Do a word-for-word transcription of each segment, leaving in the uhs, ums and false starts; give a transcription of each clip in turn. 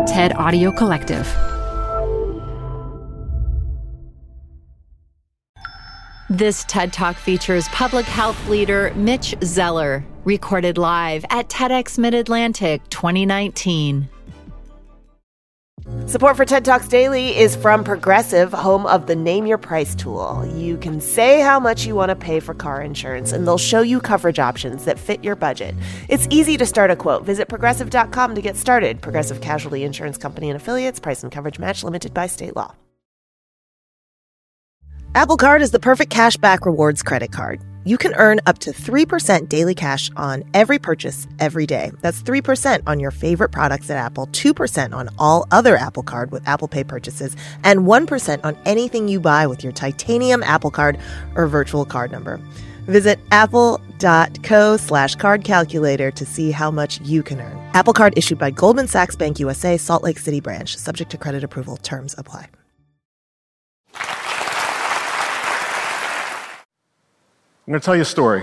TED Audio Collective. This TED Talk features public health leader Mitch Zeller, recorded live at TEDx Mid-Atlantic twenty nineteen. Support for TED Talks Daily is from Progressive, home of the Name Your Price tool. You can say how much you want to pay for car insurance, and they'll show you coverage options that fit your budget. It's easy to start a quote. Visit Progressive dot com to get started. Progressive Casualty Insurance Company and Affiliates. Price and coverage match limited by state law. Apple Card is the perfect cashback rewards credit card. You can earn up to three percent daily cash on every purchase every day. That's three percent on your favorite products at Apple, two percent on all other Apple Card with Apple Pay purchases, and one percent on anything you buy with your titanium Apple Card or virtual card number. Visit apple.co slash card calculator to see how much you can earn. Apple Card issued by Goldman Sachs Bank U S A, Salt Lake City branch. Subject to credit approval. Terms apply. I'm going to tell you a story.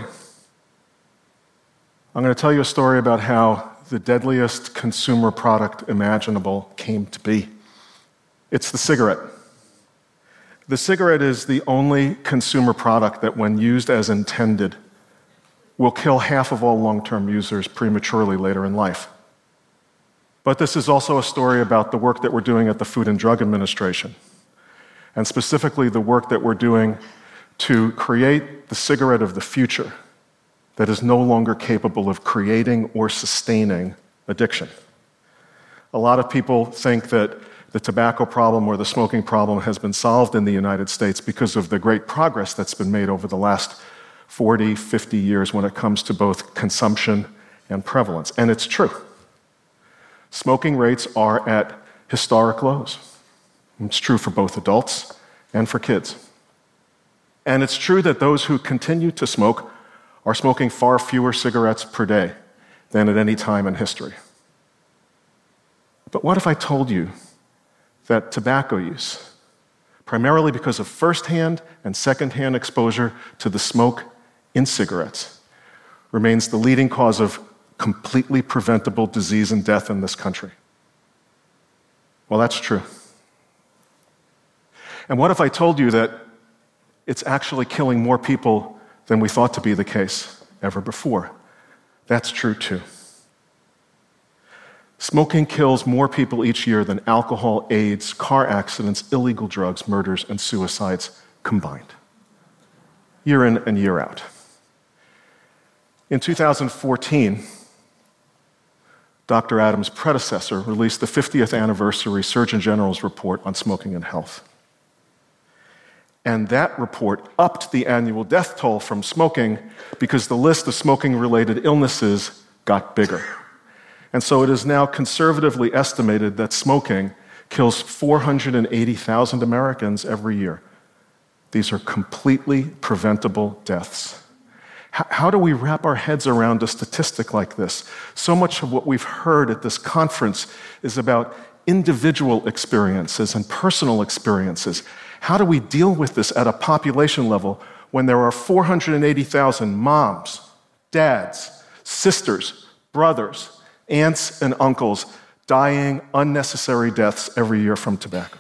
I'm going to tell you a story about how the deadliest consumer product imaginable came to be. It's the cigarette. The cigarette is the only consumer product that, when used as intended, will kill half of all long-term users prematurely later in life. But this is also a story about the work that we're doing at the Food and Drug Administration, and specifically the work that we're doing to create the cigarette of the future that is no longer capable of creating or sustaining addiction. A lot of people think that the tobacco problem or the smoking problem has been solved in the United States because of the great progress that's been made over the last forty, fifty years when it comes to both consumption and prevalence. And it's true. Smoking rates are at historic lows. It's true for both adults and for kids. And it's true that those who continue to smoke are smoking far fewer cigarettes per day than at any time in history. But what if I told you that tobacco use, primarily because of first-hand and second-hand exposure to the smoke in cigarettes, remains the leading cause of completely preventable disease and death in this country? Well, that's true. And what if I told you that it's actually killing more people than we thought to be the case ever before? That's true too. Smoking kills more people each year than alcohol, AIDS, car accidents, illegal drugs, murders, and suicides combined, year in and year out. In two thousand fourteen, Doctor Adams' predecessor released the fiftieth anniversary Surgeon General's report on smoking and health. And that report upped the annual death toll from smoking because the list of smoking-related illnesses got bigger. And so it is now conservatively estimated that smoking kills four hundred eighty thousand Americans every year. These are completely preventable deaths. H- how do we wrap our heads around a statistic like this? So much of what we've heard at this conference is about individual experiences and personal experiences. How do we deal with this at a population level when there are four hundred eighty thousand moms, dads, sisters, brothers, aunts, and uncles dying unnecessary deaths every year from tobacco?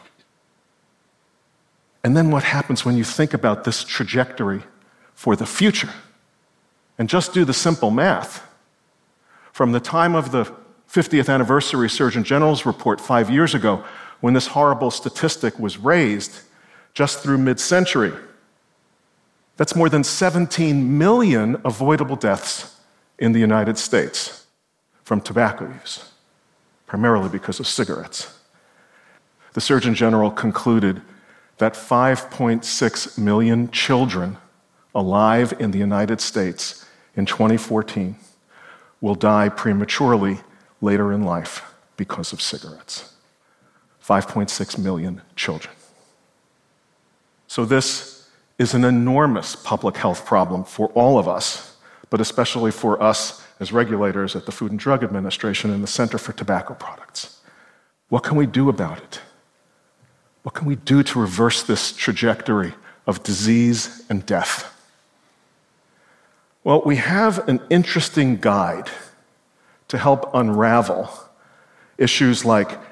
And then what happens when you think about this trajectory for the future? And just do the simple math. From the time of the fiftieth anniversary Surgeon General's report five years ago, when this horrible statistic was raised, just through mid-century, that's more than seventeen million avoidable deaths in the United States from tobacco use, primarily because of cigarettes. The Surgeon General concluded that five point six million children alive in the United States in twenty fourteen will die prematurely later in life because of cigarettes. five point six million children. So this is an enormous public health problem for all of us, but especially for us as regulators at the Food and Drug Administration and the Center for Tobacco Products. What can we do about it? What can we do to reverse this trajectory of disease and death? Well, we have an interesting guide to help unravel issues like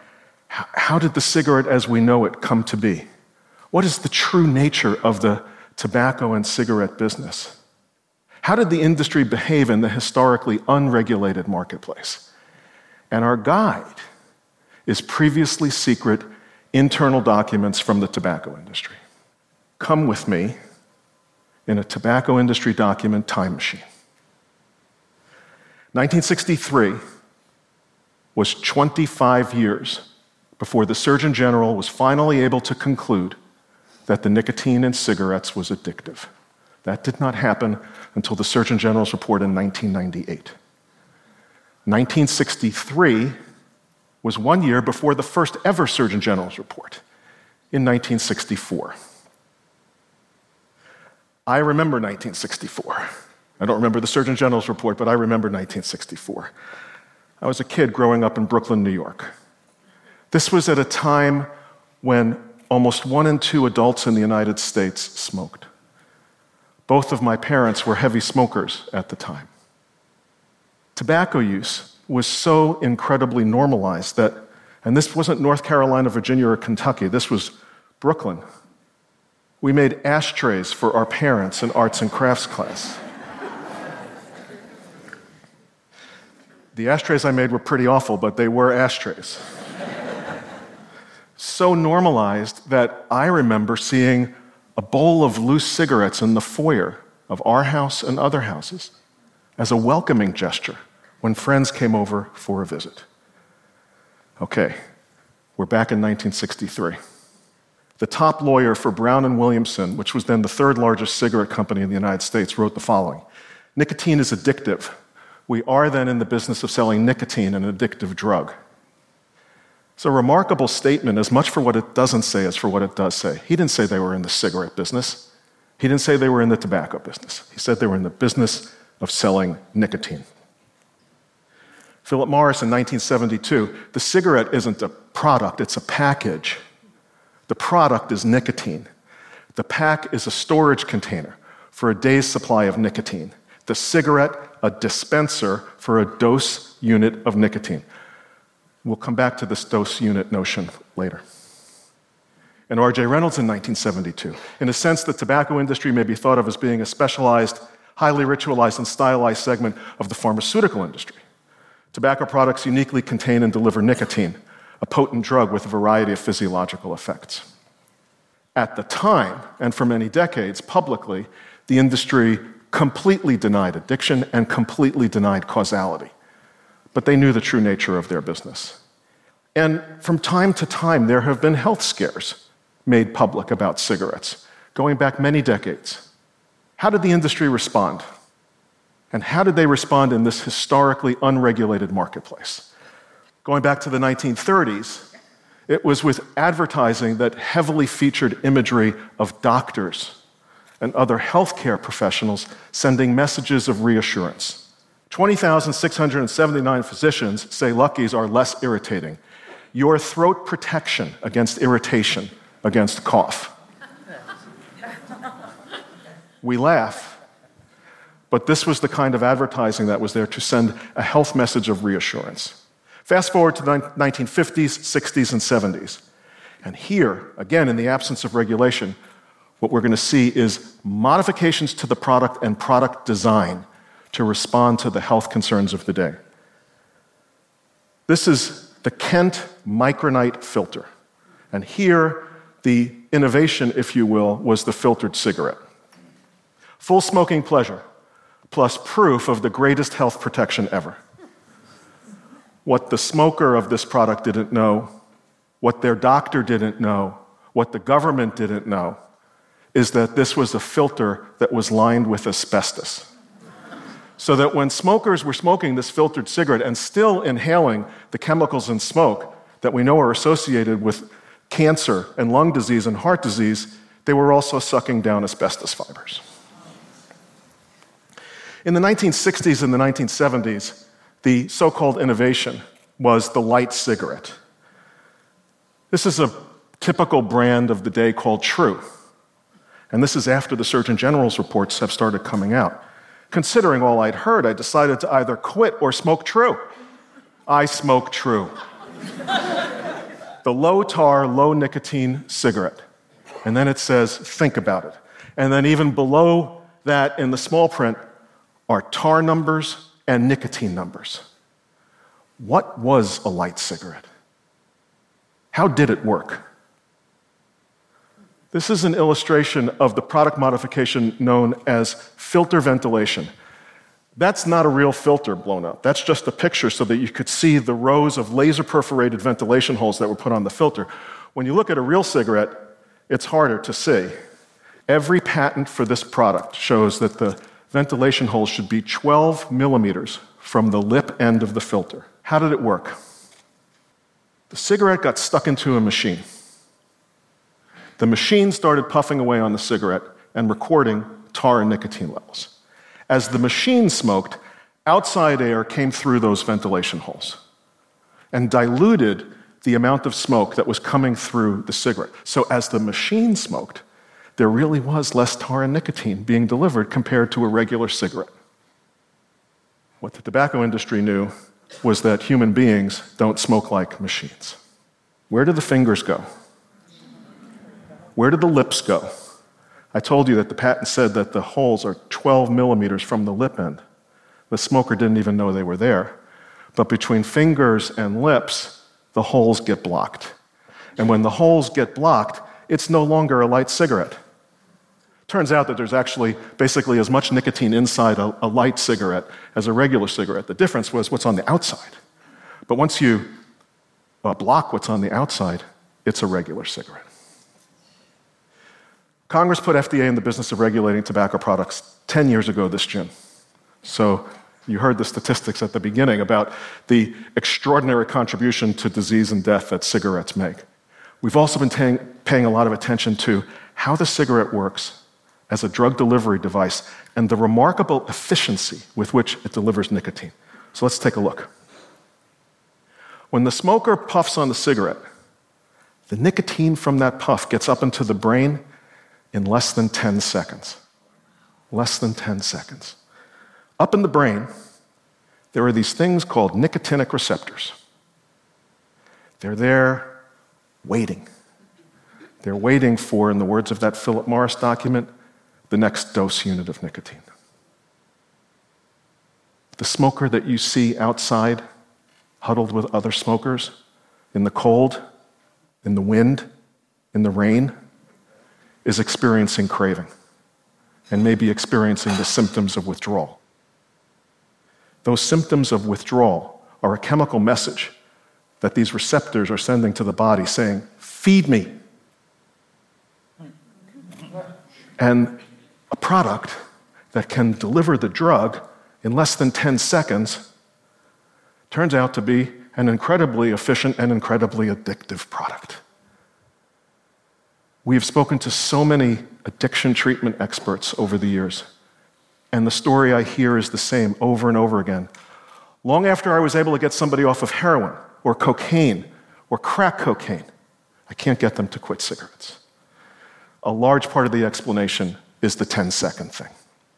How, how did the cigarette as we know it come to be? What is the true nature of the tobacco and cigarette business? How did the industry behave in the historically unregulated marketplace? And our guide is previously secret internal documents from the tobacco industry. Come with me in a tobacco industry document time machine. nineteen sixty-three was twenty-five years before the Surgeon General was finally able to conclude that the nicotine in cigarettes was addictive. That did not happen until the Surgeon General's report in nineteen ninety-eight. nineteen sixty-three was one year before the first ever Surgeon General's report, in nineteen sixty-four. I remember nineteen sixty-four. I don't remember the Surgeon General's report, but I remember nineteen sixty-four. I was a kid growing up in Brooklyn, New York. This was at a time when almost one in two adults in the United States smoked. Both of my parents were heavy smokers at the time. Tobacco use was so incredibly normalized that, and this wasn't North Carolina, Virginia, or Kentucky, this was Brooklyn. We made ashtrays for our parents in arts and crafts class. The ashtrays I made were pretty awful, but they were ashtrays. So normalized that I remember seeing a bowl of loose cigarettes in the foyer of our house and other houses as a welcoming gesture when friends came over for a visit. Okay, we're back in nineteen sixty-three. The top lawyer for Brown and Williamson, which was then the third largest cigarette company in the United States, wrote the following: "Nicotine is addictive. We are then in the business of selling nicotine, an addictive drug." It's a remarkable statement, as much for what it doesn't say as for what it does say. He didn't say they were in the cigarette business. He didn't say they were in the tobacco business. He said they were in the business of selling nicotine. Philip Morris in nineteen seventy-two, the cigarette isn't a product, it's a package. The product is nicotine. The pack is a storage container for a day's supply of nicotine. The cigarette, a dispenser for a dose unit of nicotine. We'll come back to this dose unit notion later. And R J Reynolds in nineteen seventy-two. In a sense, the tobacco industry may be thought of as being a specialized, highly ritualized and stylized segment of the pharmaceutical industry. Tobacco products uniquely contain and deliver nicotine, a potent drug with a variety of physiological effects. At the time, and for many decades, publicly, the industry completely denied addiction and completely denied causality. But they knew the true nature of their business. And from time to time, there have been health scares made public about cigarettes, going back many decades. How did the industry respond? And how did they respond in this historically unregulated marketplace? Going back to the nineteen thirties, it was with advertising that heavily featured imagery of doctors and other healthcare professionals sending messages of reassurance. twenty thousand six hundred seventy-nine physicians say Lucky's are less irritating. Your throat protection against irritation, against cough. We laugh, but this was the kind of advertising that was there to send a health message of reassurance. Fast forward to the nineteen fifties, sixties, and seventies. And here, again, in the absence of regulation, what we're going to see is modifications to the product and product design to respond to the health concerns of the day. This is the Kent Micronite filter. And here, the innovation, if you will, was the filtered cigarette. Full smoking pleasure, plus proof of the greatest health protection ever. What the smoker of this product didn't know, what their doctor didn't know, what the government didn't know, is that this was a filter that was lined with asbestos. So that when smokers were smoking this filtered cigarette and still inhaling the chemicals in smoke that we know are associated with cancer and lung disease and heart disease, they were also sucking down asbestos fibers. In the nineteen sixties and the nineteen seventies, the so-called innovation was the light cigarette. This is a typical brand of the day called True. And this is after the Surgeon General's reports have started coming out. Considering all I'd heard, I decided to either quit or smoke True. I smoke True. the low tar, low nicotine cigarette. And then it says, think about it. And then even below that in the small print are tar numbers and nicotine numbers. What was a light cigarette? How did it work? This is an illustration of the product modification known as filter ventilation. That's not a real filter blown up. That's just a picture so that you could see the rows of laser-perforated ventilation holes that were put on the filter. When you look at a real cigarette, it's harder to see. Every patent for this product shows that the ventilation holes should be twelve millimeters from the lip end of the filter. How did it work? The cigarette got stuck into a machine. The machine started puffing away on the cigarette and recording tar and nicotine levels. As the machine smoked, outside air came through those ventilation holes and diluted the amount of smoke that was coming through the cigarette. So as the machine smoked, there really was less tar and nicotine being delivered compared to a regular cigarette. What the tobacco industry knew was that human beings don't smoke like machines. Where do the fingers go? Where do the lips go? I told you that the patent said that the holes are twelve millimeters from the lip end. The smoker didn't even know they were there. But between fingers and lips, the holes get blocked. And when the holes get blocked, it's no longer a light cigarette. Turns out that there's actually basically as much nicotine inside a, a light cigarette as a regular cigarette. The difference was what's on the outside. But once you uh, block what's on the outside, it's a regular cigarette. Congress put F D A in the business of regulating tobacco products ten years ago this June. So you heard the statistics at the beginning about the extraordinary contribution to disease and death that cigarettes make. We've also been paying, paying a lot of attention to how the cigarette works as a drug delivery device and the remarkable efficiency with which it delivers nicotine. So let's take a look. When the smoker puffs on the cigarette, the nicotine from that puff gets up into the brain in less than ten seconds. Less than ten seconds. Up in the brain, there are these things called nicotinic receptors. They're there waiting. They're waiting for, in the words of that Philip Morris document, the next dose unit of nicotine. The smoker that you see outside, huddled with other smokers, in the cold, in the wind, in the rain, is experiencing craving and maybe experiencing the symptoms of withdrawal. Those symptoms of withdrawal are a chemical message that these receptors are sending to the body saying, feed me. And a product that can deliver the drug in less than ten seconds turns out to be an incredibly efficient and incredibly addictive product. We have spoken to so many addiction treatment experts over the years, and the story I hear is the same over and over again. Long after I was able to get somebody off of heroin or cocaine or crack cocaine, I can't get them to quit cigarettes. A large part of the explanation is the ten-second thing.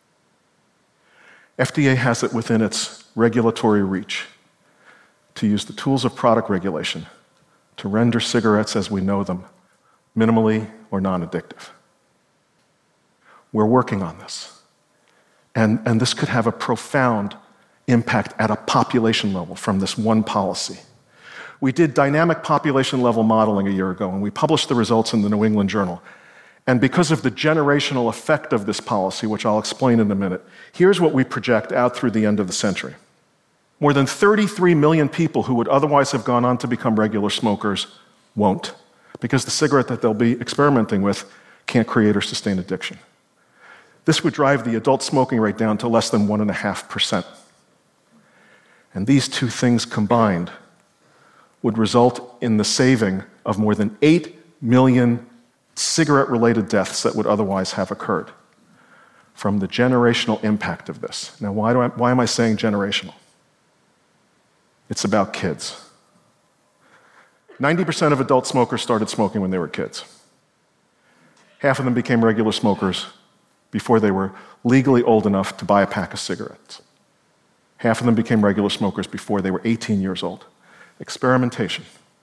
F D A has it within its regulatory reach to use the tools of product regulation to render cigarettes as we know them minimally or non-addictive. We're working on this. And, and this could have a profound impact at a population level from this one policy. We did dynamic population level modeling a year ago, and we published the results in the New England Journal. And because of the generational effect of this policy, which I'll explain in a minute, here's what we project out through the end of the century. More than thirty-three million people who would otherwise have gone on to become regular smokers won't, because the cigarette that they'll be experimenting with can't create or sustain addiction. This would drive the adult smoking rate down to less than one point five percent. And these two things combined would result in the saving of more than eight million cigarette-related deaths that would otherwise have occurred from the generational impact of this. Now, why, do I, why am I saying generational? It's about kids. ninety percent of adult smokers started smoking when they were kids. Half of them became regular smokers before they were legally old enough to buy a pack of cigarettes. Half of them became regular smokers before they were eighteen years old. Experimentation,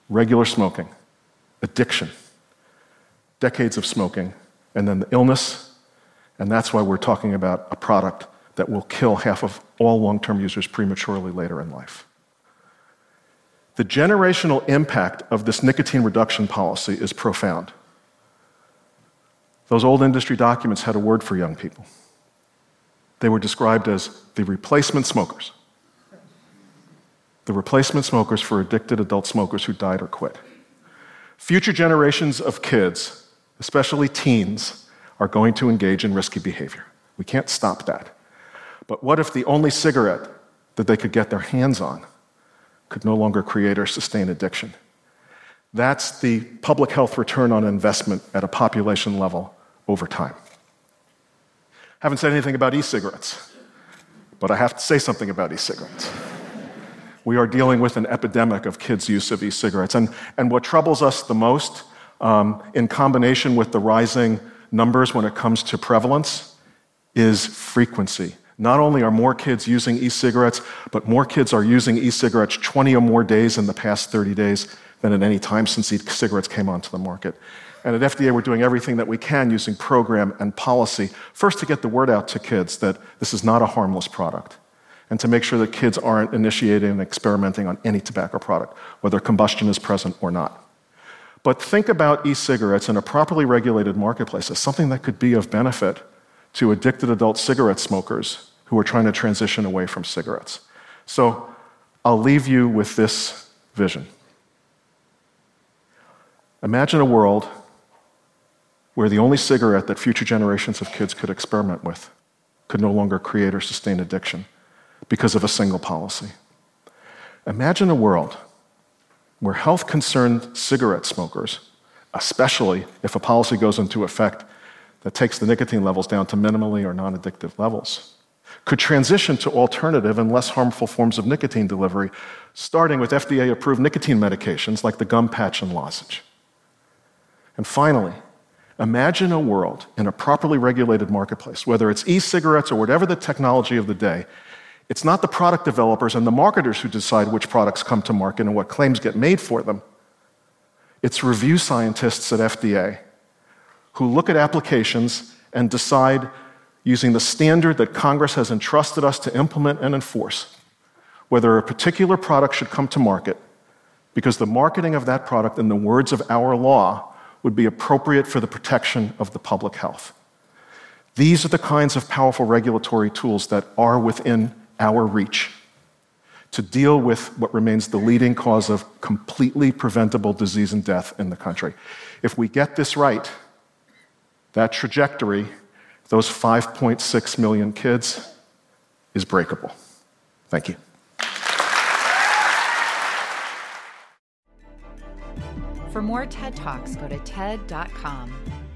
regular smoking, addiction, decades of smoking, and then the illness, and that's why we're talking about a product that will kill half of all long-term users prematurely later in life. The generational impact of this nicotine reduction policy is profound. Those old industry documents had a word for young people. They were described as the replacement smokers. The replacement smokers for addicted adult smokers who died or quit. Future generations of kids, especially teens, are going to engage in risky behavior. We can't stop that. But what if the only cigarette that they could get their hands on could no longer create or sustain addiction? That's the public health return on investment at a population level over time. Haven't said anything about e-cigarettes, but I have to say something about e-cigarettes. We are dealing with an epidemic of kids' use of e-cigarettes. And, and what troubles us the most, um, in combination with the rising numbers when it comes to prevalence, is frequency. Not only are more kids using e-cigarettes, but more kids are using e-cigarettes twenty or more days in the past thirty days than at any time since e-cigarettes came onto the market. And at F D A, we're doing everything that we can using program and policy, first to get the word out to kids that this is not a harmless product, and to make sure that kids aren't initiating and experimenting on any tobacco product, whether combustion is present or not. But think about e-cigarettes in a properly regulated marketplace as something that could be of benefit to addicted adult cigarette smokers who are trying to transition away from cigarettes. So I'll leave you with this vision. Imagine a world where the only cigarette that future generations of kids could experiment with could no longer create or sustain addiction because of a single policy. Imagine a world where health-concerned cigarette smokers, especially if a policy goes into effect that takes the nicotine levels down to minimally or non-addictive levels, could transition to alternative and less harmful forms of nicotine delivery, starting with F D A-approved nicotine medications like the gum patch and lozenge. And finally, imagine a world in a properly regulated marketplace, whether it's e-cigarettes or whatever the technology of the day. It's not the product developers and the marketers who decide which products come to market and what claims get made for them. It's review scientists at F D A who look at applications and decide, using the standard that Congress has entrusted us to implement and enforce, whether a particular product should come to market because the marketing of that product, in the words of our law, would be appropriate for the protection of the public health. These are the kinds of powerful regulatory tools that are within our reach to deal with what remains the leading cause of completely preventable disease and death in the country. If we get this right, that trajectory, those five point six million kids, is breakable. Thank you. For more TED Talks, go to TED dot com.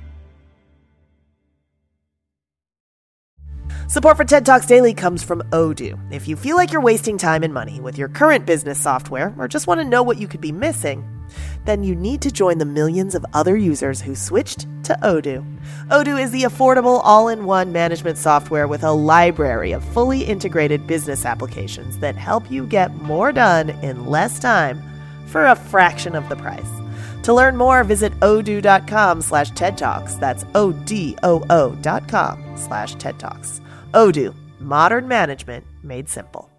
Support for TED Talks Daily comes from Odoo. If you feel like you're wasting time and money with your current business software, or just want to know what you could be missing, then you need to join the millions of other users who switched to Odoo. Odoo is the affordable all-in-one management software with a library of fully integrated business applications that help you get more done in less time for a fraction of the price. To learn more, visit odoo.com slash TED Talks. That's O-D-O-O dot com slash TED Talks. Odoo, modern management made simple.